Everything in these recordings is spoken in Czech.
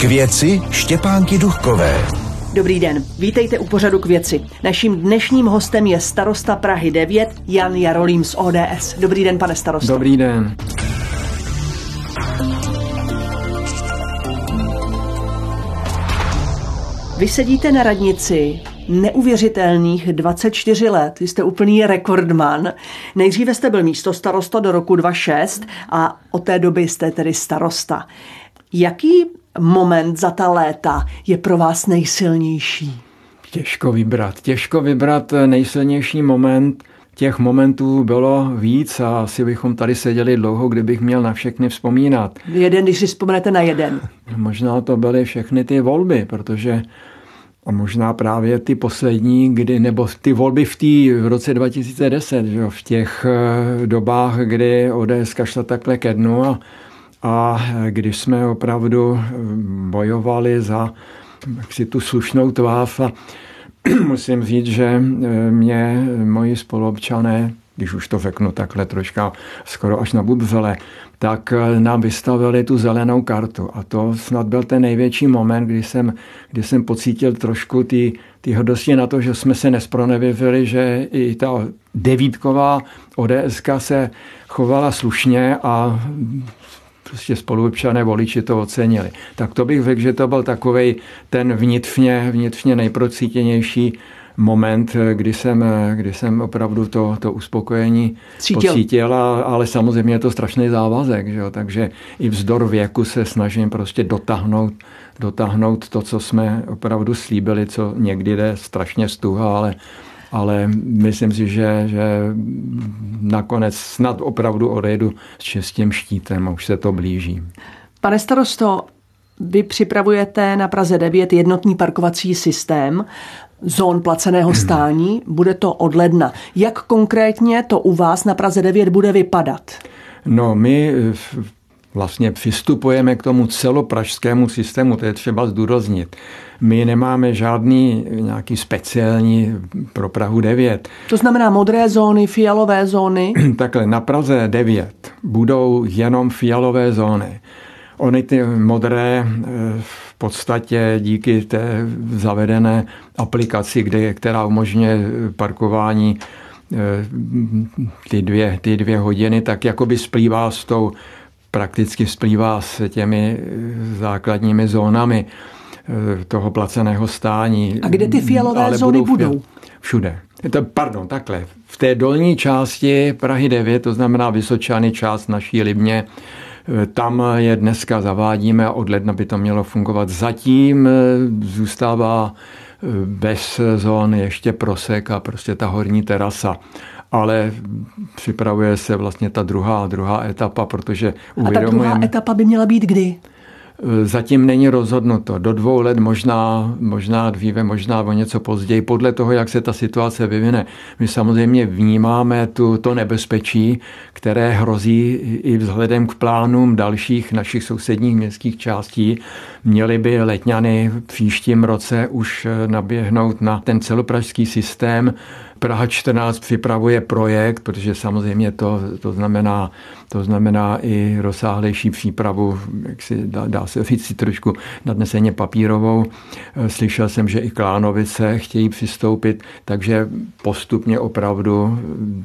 K věci Štěpánky Duchkové. Dobrý den, vítejte u pořadu K věci. Naším dnešním hostem je starosta Prahy 9 Jan Jarolím z ODS. Dobrý den, pane starosto. Dobrý den. Vy sedíte na radnici neuvěřitelných 24 let. Vy jste úplný rekordman. Nejdříve jste byl místostarosta do roku 2006 a od té doby jste tedy starosta. Jaký moment za ta léta je pro vás nejsilnější? Těžko vybrat nejsilnější moment. Těch momentů bylo víc a asi bychom tady seděli dlouho, kdybych měl na všechny vzpomínat. Jeden, když si vzpomenete na jeden. Možná to byly všechny ty volby, protože a možná právě ty poslední, nebo ty volby v roce 2010, že, v těch dobách, kdy ODS šla takhle ke dnu a když jsme opravdu bojovali za tu slušnou tvář a musím říct, že mě moji spoluobčané, když už to řeknu takhle troška skoro až na bubřele, tak nám vystavili tu zelenou kartu. A to snad byl ten největší moment, kdy jsem pocítil trošku ty hrdosti na to, že jsme se nespronevěřili, že i ta devítková ODSka se chovala slušně a prostě spoluobčané voliči to ocenili. Tak to bych řekl, že to byl takovej ten vnitřně nejprocítěnější moment, kdy jsem opravdu to uspokojení pocítil, ale samozřejmě je to strašný závazek, že jo? Takže i vzdor věku se snažím prostě dotáhnout to, co jsme opravdu slíbili, co někdy jde strašně stuha, ale myslím si, že nakonec snad opravdu odejdu s čistým štítem a už se to blíží. Pane starosto, vy připravujete na Praze 9 jednotný parkovací systém zón placeného stání. Bude to od ledna. Jak konkrétně to u vás na Praze 9 bude vypadat? No, my vlastně přistupujeme k tomu celopražskému systému, to je třeba zdůraznit. My nemáme žádný nějaký speciální pro Prahu 9. To znamená modré zóny, fialové zóny? Takhle, na Praze 9 budou jenom fialové zóny. Ony ty modré v podstatě díky té zavedené aplikaci, která umožňuje parkování ty dvě hodiny, tak jakoby prakticky splývá s těmi základními zónami toho placeného stání. A kde ty fialové zóny budou? Všude. Takhle. V té dolní části Prahy 9, to znamená Vysočany, část naší Libně, tam je dneska zavádíme a od ledna by to mělo fungovat. Zatím zůstává bez zón ještě prosek a prostě ta horní terasa. Ale připravuje se vlastně ta druhá etapa, protože uvědomujeme... A ta druhá etapa by měla být kdy? Zatím není rozhodnuto. Do 2 let, možná dříve, možná o něco později, podle toho, jak se ta situace vyvine. My samozřejmě vnímáme to nebezpečí, které hrozí i vzhledem k plánům dalších našich sousedních městských částí. Měly by Letňany v příštím roce už naběhnout na ten celopražský systém. Praha 14 připravuje projekt, protože samozřejmě to znamená i rozsáhlejší přípravu, jak si dá se říct si trošku nadneseně papírovou. Slyšel jsem, že i Klánovice chtějí přistoupit, takže postupně opravdu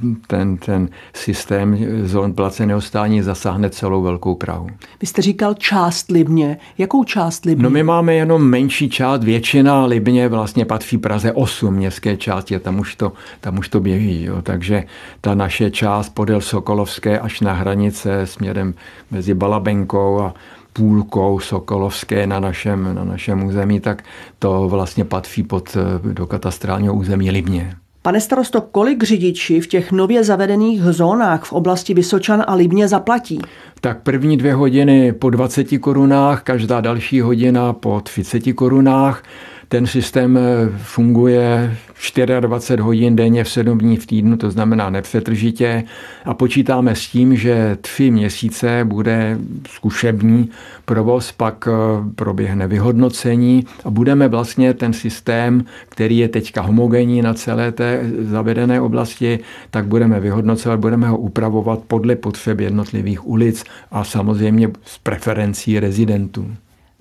ten systém zón placeného stání zasáhne celou velkou Prahu. Vy jste říkal část Libně. Jakou část Libně? No my máme jenom menší část, většina Libně vlastně patří Praze 8 městské části, tam už to běží. Jo. Takže ta naše část podél Sokolovské až na hranice směrem mezi Balabenkou a půlkou Sokolovské na našem území, tak to vlastně patří do katastrálního území Libně. Pane starosto, kolik řidiči v těch nově zavedených zónách v oblasti Vysočan a Libně zaplatí? Tak první 2 hodiny po 20 korunách, každá další hodina po 30 korunách. Ten systém funguje 24 hodin denně v 7 dní v týdnu, to znamená nepřetržitě a počítáme s tím, že 3 měsíce bude zkušební provoz, pak proběhne vyhodnocení a budeme vlastně ten systém, který je teďka homogenní na celé té zavedené oblasti, tak budeme vyhodnocovat, budeme ho upravovat podle potřeb jednotlivých ulic a samozřejmě s preferencí rezidentů.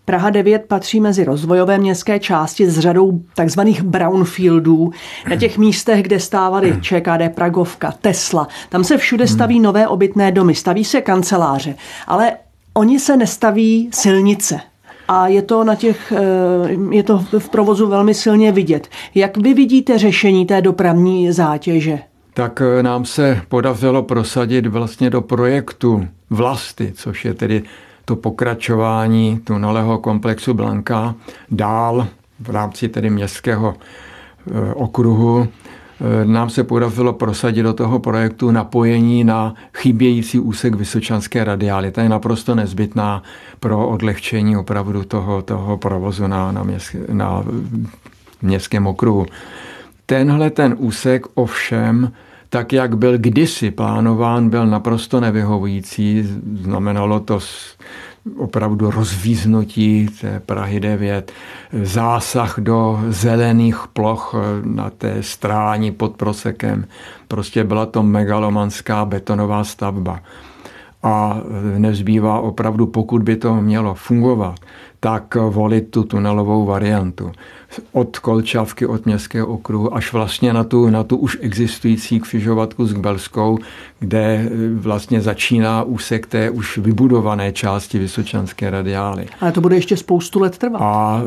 Praha 9 patří mezi rozvojové městské části s řadou takzvaných brownfieldů. Na těch místech, kde stávaly ČKD Pragovka, Tesla, tam se všude staví nové obytné domy, staví se kanceláře, ale oni se nestaví silnice. A je to v provozu velmi silně vidět. Jak vy vidíte řešení té dopravní zátěže? Tak nám se podařilo prosadit vlastně do projektu Vlasty, což je tedy to pokračování tunelého komplexu Blanka dál v rámci tedy městského okruhu. Nám se podařilo prosadit do toho projektu napojení na chybějící úsek Vysočanské radiály. Ta je naprosto nezbytná pro odlehčení opravdu toho provozu na městském okruhu. Ten úsek ovšem, tak jak byl kdysi plánován, byl naprosto nevyhovující. Znamenalo to opravdu rozvíznutí té Prahy 9, zásah do zelených ploch na té stráni pod Prosekem. Prostě byla to megalomanská betonová stavba. A nezbývá opravdu, pokud by to mělo fungovat, tak volit tu tunelovou variantu. Od Kolčavky, od městského okruhu až vlastně na tu už existující křižovatku s Gbelskou, kde vlastně začíná úsek té už vybudované části Vysočanské radiály. Ale to bude ještě spoustu let trvat. A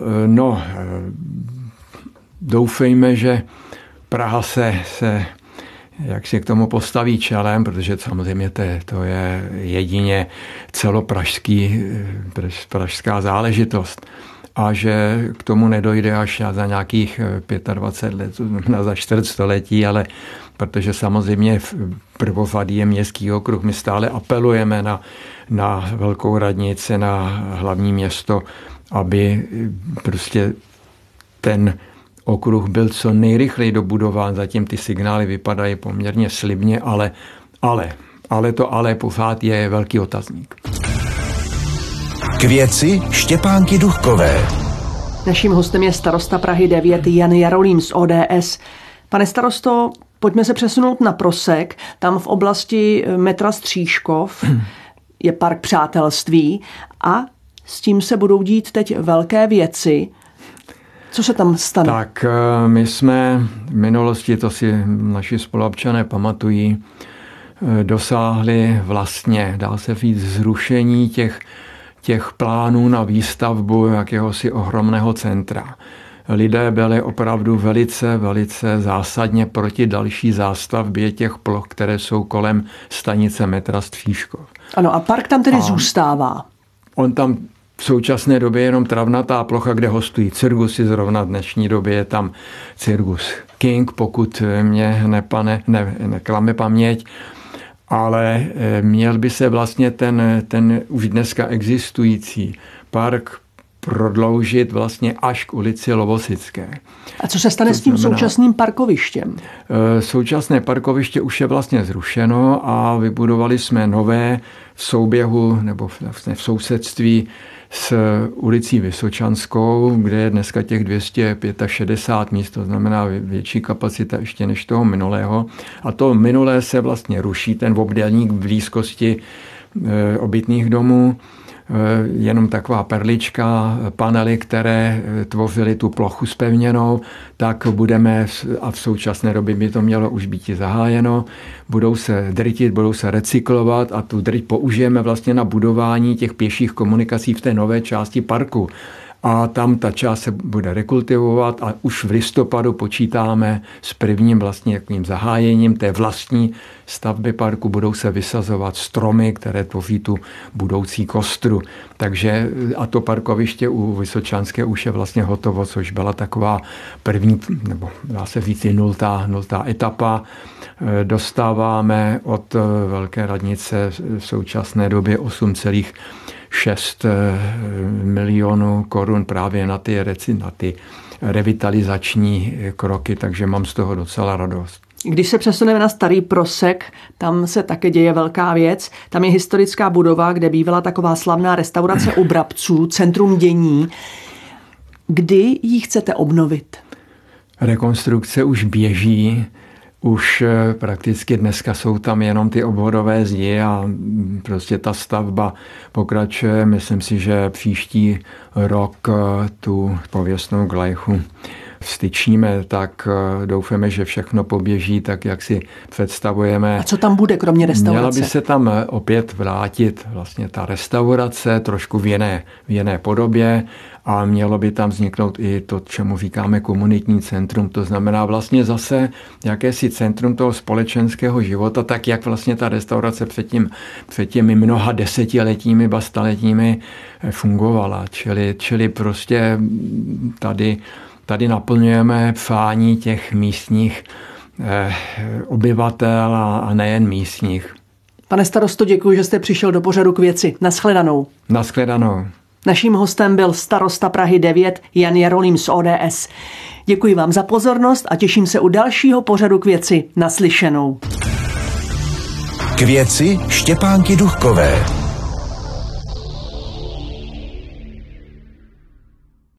doufejme, že Praha se jak si k tomu postaví čelem, protože samozřejmě to je jedině celopražská záležitost. A že k tomu nedojde až za nějakých 25 let, za čtvrtstoletí, ale protože samozřejmě v prvovadí je městský okruh. My stále apelujeme na velkou radnici, na hlavní město, aby prostě ten okruh byl co nejrychleji dobudován. Zatím ty signály vypadají poměrně slibně, ale pořád je velký otazník. K věci Štěpánky Duchkové. Naším hostem je starosta Prahy 9 Jan Jarolím z ODS. Pane starosto, pojďme se přesunout na Prosek. Tam v oblasti metra Stříškov je park Přátelství a s tím se budou dít teď velké věci. Co se tam stane? Tak my jsme v minulosti, to si naši spoluobčané pamatují, dosáhli vlastně, dá se říct, zrušení těch plánů na výstavbu jakéhosi ohromného centra. Lidé byli opravdu velice zásadně proti další zástavbě těch ploch, které jsou kolem stanice metra Stříškov. Ano, a park tam tedy zůstává. On tam v současné době je jenom travnatá plocha, kde hostují cirkusy. Zrovna v dnešní době je tam cirkus King, pokud mě neklame paměť. Ale měl by se vlastně ten už dneska existující park prodloužit vlastně až k ulici Lovosické. A co se stane s tím současným parkovištěm? Současné parkoviště už je vlastně zrušeno a vybudovali jsme nové v souběhu nebo v sousedství s ulicí Vysočanskou, kde je dneska těch 265 míst, to znamená větší kapacita ještě než toho minulého. A to minulé se vlastně ruší, ten obdélník v blízkosti obytných domů. Jenom taková perlička, panely, které tvořily tu plochu zpevněnou, tak budeme, a v současné době by to mělo už být zahájeno, budou se drtit, budou se recyklovat a tu drť použijeme vlastně na budování těch pěších komunikací v té nové části parku. A tam ta část se bude rekultivovat a už v listopadu počítáme s prvním vlastně jakým zahájením té vlastní stavby parku. Budou se vysazovat stromy, které tvoří tu budoucí kostru. Takže a to parkoviště u Vysočanské už je vlastně hotovo, což byla taková první, nebo dá se říct nultá etapa. Dostáváme od velké radnice v současné době 8,6 milionů korun právě na ty revitalizační kroky, takže mám z toho docela radost. Když se přesuneme na Starý Prosek, tam se také děje velká věc. Tam je historická budova, kde bývala taková slavná restaurace u Brabců, centrum dění. Kdy ji chcete obnovit? Rekonstrukce už běží už prakticky dneska jsou tam jenom ty obvodové zdi a prostě ta stavba pokračuje. Myslím si, že příští rok tu pověstnou glajchu vstyčíme, tak doufáme, že všechno poběží tak, jak si představujeme. A co tam bude, kromě restaurace? Měla by se tam opět vrátit vlastně ta restaurace, trošku v jiné podobě a mělo by tam vzniknout i to, čemu říkáme komunitní centrum, to znamená vlastně zase jakési centrum toho společenského života, tak jak vlastně ta restaurace před těmi mnoha desetiletími, ba staletími fungovala. Čili prostě tady naplňujeme přání těch místních obyvatel a nejen místních. Pane starosto, děkuji, že jste přišel do pořadu K věci. Nashledanou. Nashledanou. Naším hostem byl starosta Prahy 9 Jan Jarolím z ODS. Děkuji vám za pozornost a těším se u dalšího pořadu K věci. Naslyšenou. K věci Štěpánky Duchkové.